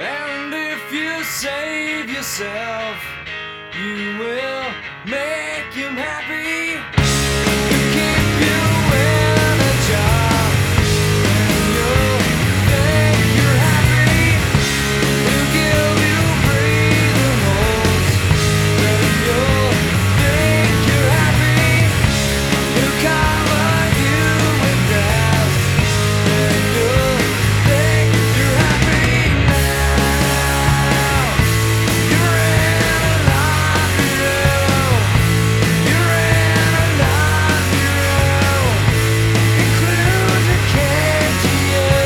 And if you save yourself, you will make him happy. Keep you in a job, and you'll think you're happy. He'll give you breathing holes, then you'll think you're happy. He'll cover you in grass, then you'll think you're happy. Now you're in a laundry room. You're in a laundry room. Conclusion came to you.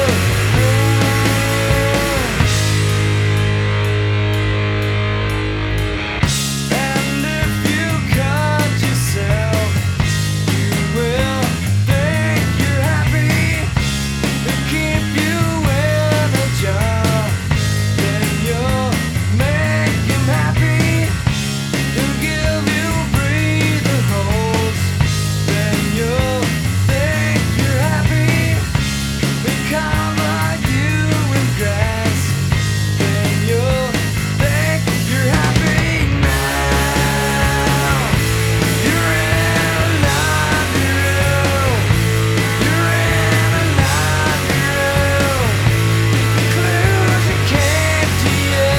And if you cut yourself, you will think you're happy. They'll keep you in a job, then you'll make him happy. He'll give you breathing holes, then you'll think you're happy. He'll cover you in grass, then you'll think you're happy. Now you're in a laundry room. You're in a laundry room. Conclusion came to you.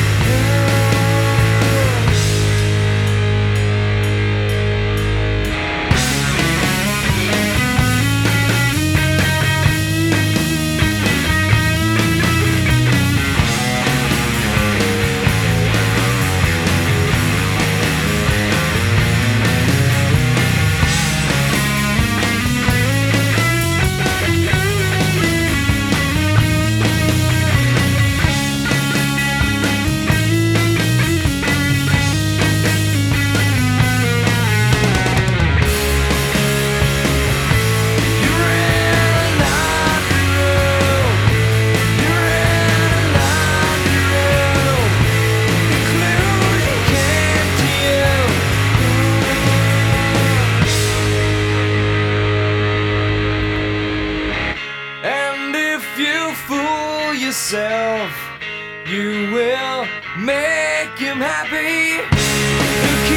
You're in a laundry room. You're in a laundry room. Conclusion came to you. And if you fool yourself, you will make him happy.